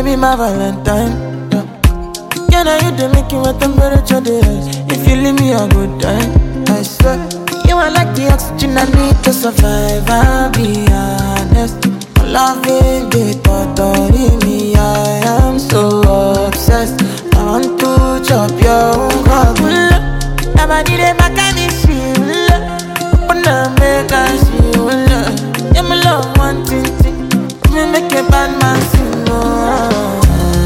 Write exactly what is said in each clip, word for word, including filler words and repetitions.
be my Valentine. Yeah. Can I you the making what temperature they rise? If you leave me a good time, I swear. You are like the oxygen I need to survive. I'll be honest. Loving the thought of me, I am so obsessed. I want to chop your own. Never did it back and it's you. Open up, make us see you. Yeah, my love, one thing, thing. Me make a bad man sing. Oh.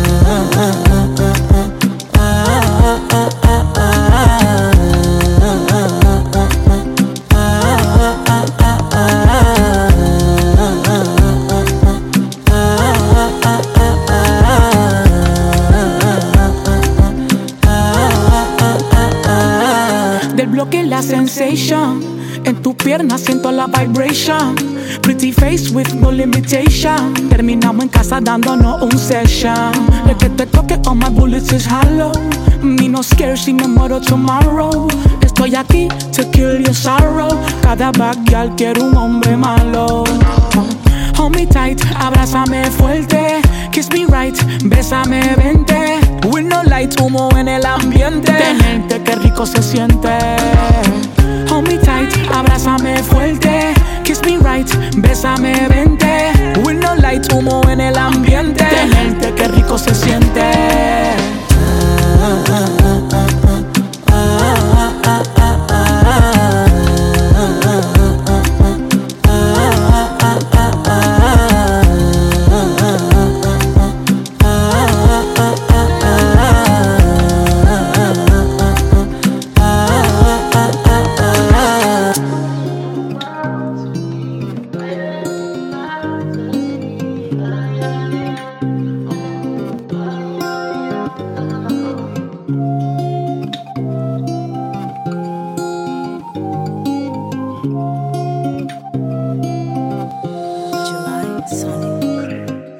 Desbloqueé la sensation. En tu pierna siento la vibration. Pretty face with no limitation. Terminamos en casa dándonos un session. El que te toque on my bullets is hollow. Me no scared si me muero tomorrow. Estoy aquí to kill your sorrow. Cada bad girl quiere un hombre malo. Hold me tight, abrázame fuerte. Kiss me right, bésame, vente. With no light, humo en el ambiente. Tenerte, qué rico se siente. Hold me tight, abrázame fuerte. Kiss me right, bésame, vente. With no light, humo en el ambiente. Tenerte, qué rico se siente. Thank you.